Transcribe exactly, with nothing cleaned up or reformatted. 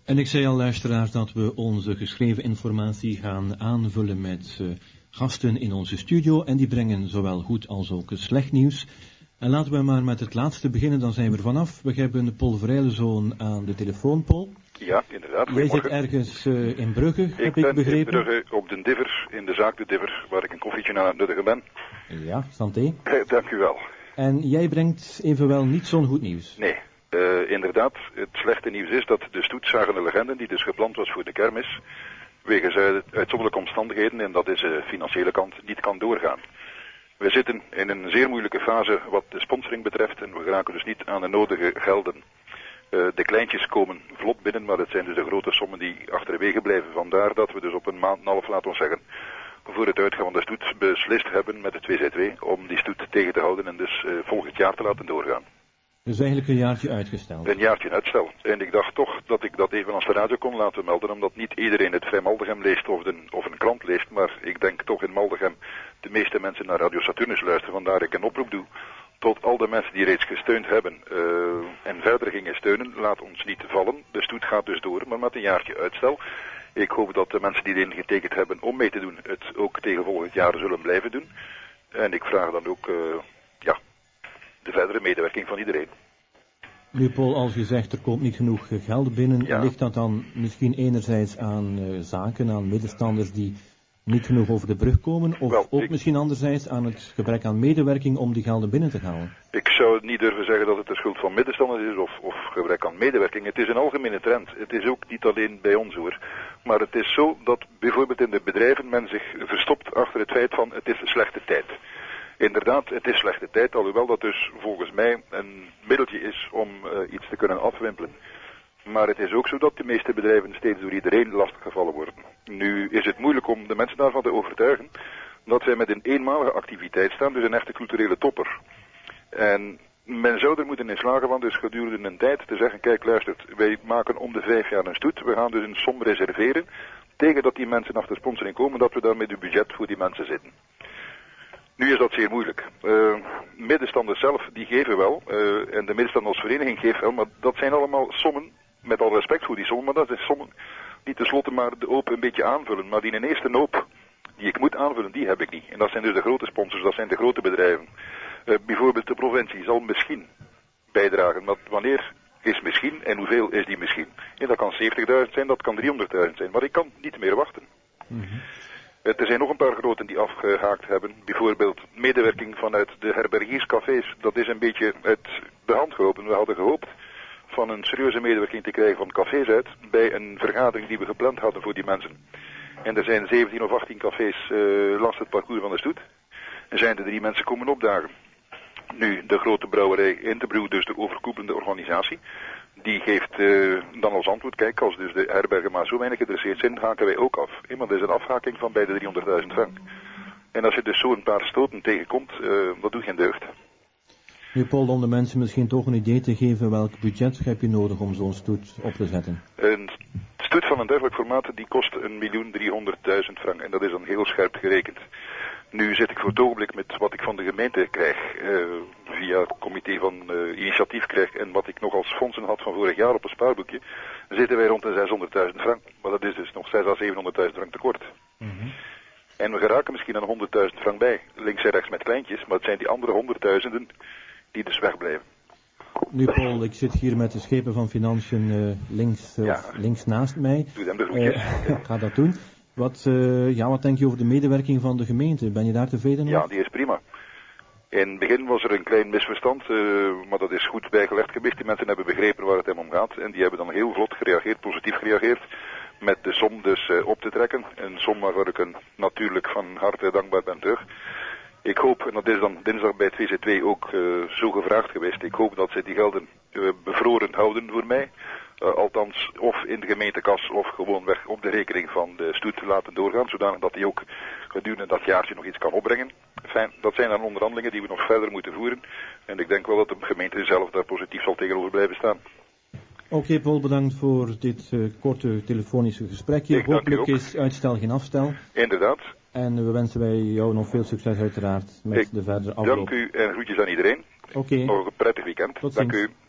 En ik zei al, luisteraars, dat we onze geschreven informatie gaan aanvullen met uh, gasten in onze studio. En die brengen zowel goed als ook slecht nieuws. En laten we maar met het laatste beginnen, dan zijn we er vanaf. We hebben Paul Vrijlezoon aan de telefoon, Paul. Ja, inderdaad. Jij zit ergens uh, in Brugge, ik heb ik begrepen? Ik ben in Brugge op de Divver, in de zaak de Divver, waar ik een koffietje aan het nuttigen ben. Ja, santé. Eh, dank u wel. En jij brengt evenwel niet zo'n goed nieuws. Nee, uh, inderdaad. Het slechte nieuws is dat de stoetzagende legende, die dus gepland was voor de kermis, wegens uh, uitzonderlijke omstandigheden, en dat is de uh, financiële kant, niet kan doorgaan. We zitten in een zeer moeilijke fase wat de sponsoring betreft en we geraken dus niet aan de nodige gelden. Uh, de kleintjes komen vlot binnen, maar het zijn dus de grote sommen die achterwege blijven. Vandaar dat we dus op een maand en een half, laten we zeggen, voor het uitgaan van de stoet beslist hebben met de twee Z twee om die stoet tegen te houden en dus uh, volgend jaar te laten doorgaan. Dus eigenlijk een jaartje uitgesteld. Een jaartje uitstel. En ik dacht toch dat ik dat even als de radio kon laten melden, omdat niet iedereen het Vrij Maldegem leest of, de, of een krant leest, maar ik denk toch in Maldegem de meeste mensen naar Radio Saturnus luisteren, vandaar ik een oproep doe tot al de mensen die reeds gesteund hebben uh, en verder gingen steunen, laat ons niet vallen. De stoet gaat dus door, maar met een jaartje uitstel. Ik hoop dat de mensen die erin getekend hebben om mee te doen, het ook tegen volgend jaar zullen blijven doen. En ik vraag dan ook, uh, ja, de verdere medewerking van iedereen. Nu Paul, als je zegt er komt niet genoeg geld binnen, ja. ligt dat dan misschien enerzijds aan uh, zaken, aan middenstanders die niet genoeg over de brug komen, of Wel, ook ik... misschien anderzijds aan het gebrek aan medewerking om die gelden binnen te halen? Ik zou niet durven zeggen dat het de schuld van middenstanders is of, of gebrek aan medewerking. Het is een algemene trend. Het is ook niet alleen bij ons hoor. Maar het is zo dat bijvoorbeeld in de bedrijven men zich verstopt achter het feit van het is slechte tijd. Inderdaad, het is slechte tijd, alhoewel dat dus volgens mij een middeltje is om uh, iets te kunnen afwimpelen. Maar het is ook zo dat de meeste bedrijven steeds door iedereen lastiggevallen worden. Nu is het moeilijk om de mensen daarvan te overtuigen dat wij met een eenmalige activiteit staan, dus een echte culturele topper. En men zou er moeten in slagen van dus gedurende een tijd te zeggen, kijk luistert, wij maken om de vijf jaar een stoet, we gaan dus een som reserveren, tegen dat die mensen achter sponsoring komen, dat we daar met uw budget voor die mensen zitten. Nu is dat zeer moeilijk. Uh, middenstanders zelf, die geven wel, uh, en de middenstandersvereniging geeft wel, maar dat zijn allemaal sommen, met al respect voor die sommen, maar dat zijn sommen die tenslotte maar de hoop een beetje aanvullen. Maar die in eerste hoop die ik moet aanvullen, die heb ik niet. En dat zijn dus de grote sponsors, dat zijn de grote bedrijven. Uh, bijvoorbeeld de provincie zal misschien bijdragen, maar wanneer is misschien en hoeveel is die misschien? Ja, dat kan zeventigduizend zijn, dat kan driehonderdduizend zijn, maar ik kan niet meer wachten. Mm-hmm. Er zijn nog een paar groten die afgehaakt hebben. Bijvoorbeeld medewerking vanuit de herbergierscafés. Dat is een beetje uit de hand gelopen. We hadden gehoopt van een serieuze medewerking te krijgen van cafés uit bij een vergadering die we gepland hadden voor die mensen. En er zijn zeventien of achttien cafés uh, langs het parcours van de stoet. Er zijn er drie mensen komen opdagen. Nu, de grote brouwerij Interbrew, dus de overkoepelende organisatie, die geeft uh, dan als antwoord, kijk, als dus de herbergen maar zo weinig geïnteresseerd zijn, haken wij ook af. Hey, maar dat is een afhaking van bij de driehonderdduizend frank. En als je dus zo een paar stoten tegenkomt, uh, dat doet geen deugd. Nu Paul, om de mensen misschien toch een idee te geven, welk budget heb je nodig om zo'n stoet op te zetten? Een stoet van een dergelijk formaat, die kost een miljoen driehonderdduizend frank. En dat is dan heel scherp gerekend. Nu zit ik voor het ogenblik met wat ik van de gemeente krijg, uh, via het comité van uh, initiatief krijg en wat ik nog als fondsen had van vorig jaar op een spaarboekje, zitten wij rond de zeshonderdduizend frank. Maar dat is dus nog zeshonderdduizend à zevenhonderdduizend frank tekort. Mm-hmm. En we geraken misschien aan honderdduizend frank bij, links en rechts met kleintjes, maar het zijn die andere honderdduizenden die dus wegblijven. Nu Paul, ik zit hier met de schepen van Financiën uh, links, uh, ja. links naast mij. Doe hem de groetjes. Uh, ik ga dat doen. Wat, uh, ja, wat denk je over de medewerking van de gemeente? Ben je daar tevreden mee? Ja, die is prima. In het begin was er een klein misverstand, uh, maar dat is goed bijgelegd geweest. Die mensen hebben begrepen waar het hem om gaat en die hebben dan heel vlot gereageerd, positief gereageerd, met de som dus uh, op te trekken. Een som waarvoor ik een, natuurlijk van harte dankbaar ben terug. Ik hoop, en dat is dan dinsdag bij het V Z twee ook uh, zo gevraagd geweest, ik hoop dat ze die gelden uh, bevroren houden voor mij. Uh, althans, of in de gemeentekas of gewoonweg op de rekening van de stoet laten doorgaan, zodanig dat hij ook gedurende dat jaartje nog iets kan opbrengen. Fijn, dat zijn dan onderhandelingen die we nog verder moeten voeren. En ik denk wel dat de gemeente zelf daar positief zal tegenover blijven staan. Oké, okay, Paul, bedankt voor dit uh, korte telefonische gesprekje. Ik Hopelijk is uitstel geen afstel. Inderdaad. En we wensen wij jou nog veel succes uiteraard met ik de verdere afloop. Dank u en groetjes aan iedereen. Oké. Okay. Nog een prettig weekend. Tot Dank ziens. u.